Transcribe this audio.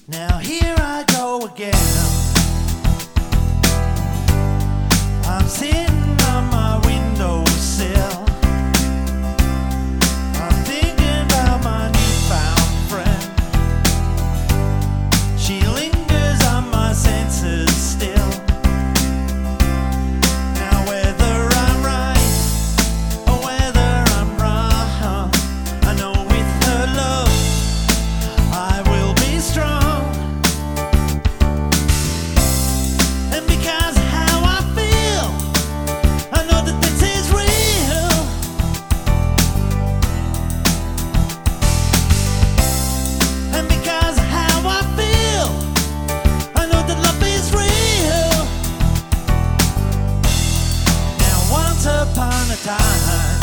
Now here I go again. I'm sitting on my windowsill. I'm thinking about my newfound friend. She lingers on my senses still. Now whether I'm right or whether I'm wrong, I know with her love I will be strong. Upon a time